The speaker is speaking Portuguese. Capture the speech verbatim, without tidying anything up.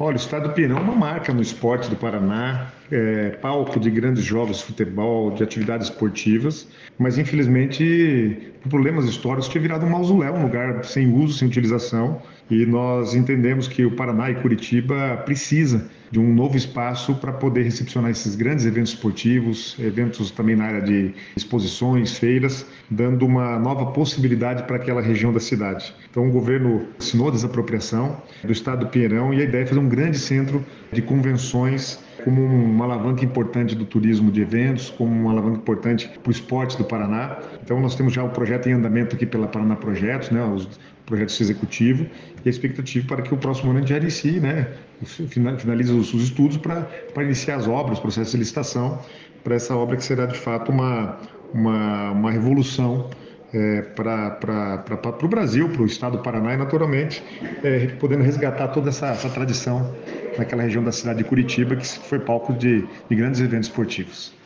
Olha, o Estado do Piauí é uma marca no esporte do Paraná, é palco de grandes jogos de futebol, de atividades esportivas, mas infelizmente, por problemas históricos, tinha virado um mausoléu, um lugar sem uso, sem utilização, e nós entendemos que o Paraná e Curitiba precisa de um novo espaço para poder recepcionar esses grandes eventos esportivos, eventos também na área de exposições, feiras, dando uma nova possibilidade para aquela região da cidade. Então, o governo assinou a desapropriação do Estado do Pinheirão e a ideia é fazer um grande centro de convenções como uma alavanca importante do turismo de eventos, como uma alavanca importante para o esporte do Paraná. Então, nós temos já o projeto em andamento aqui pela Paraná Projetos, né, os projetos executivos, e a expectativa para que o próximo ano a gente já inicie, né, finalize os, os estudos para, para iniciar as obras, o processo de licitação, para essa obra que será de fato uma, uma, uma revolução é, para o Brasil, para o estado do Paraná e, naturalmente, é, podendo resgatar toda essa, essa tradição naquela região da cidade de Curitiba, que foi palco de, de grandes eventos esportivos.